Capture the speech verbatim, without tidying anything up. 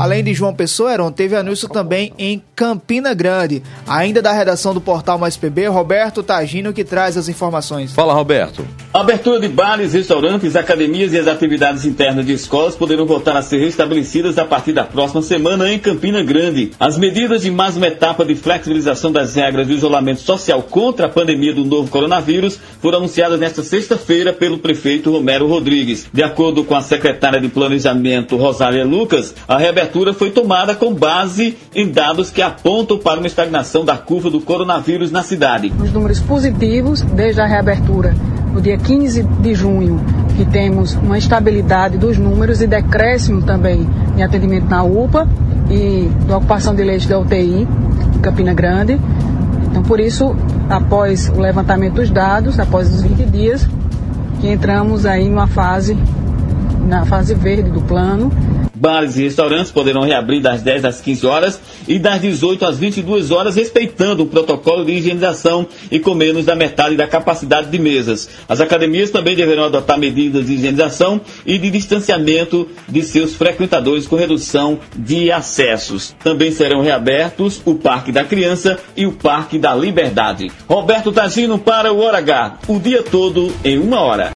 Além de João Pessoa, Heron, teve anúncio também em Campina Grande. Ainda da redação do Portal Mais P B, Roberto Tagino, que traz as informações. Fala, Roberto. A abertura de bares, restaurantes, academias e as atividades internas de escolas poderão voltar a ser restabelecidas a partir da próxima semana em Campina Grande. As medidas de mais uma etapa de flexibilização das regras de isolamento social contra a pandemia do novo coronavírus foram anunciadas nesta sexta-feira pelo prefeito Romero Rodrigues. De acordo com a secretária de Planejamento, Rosália Lucas, a reabertura foi tomada com base em dados que apontam para uma estagnação da curva do coronavírus na cidade. Os números positivos desde a reabertura no dia quinze de junho, que temos uma estabilidade dos números e decréscimo também em atendimento na U P A e da ocupação de leitos da U T I em Campina Grande. Então, por isso, após o levantamento dos dados, após os vinte dias, que entramos aí numa fase, na fase verde do plano. Bares e restaurantes poderão reabrir das dez às quinze horas e das dezoito às vinte e duas horas, respeitando o protocolo de higienização e com menos da metade da capacidade de mesas. As academias também deverão adotar medidas de higienização e de distanciamento de seus frequentadores com redução de acessos. Também serão reabertos o Parque da Criança e o Parque da Liberdade. Roberto Tagino para o Hora H, o dia todo em uma hora.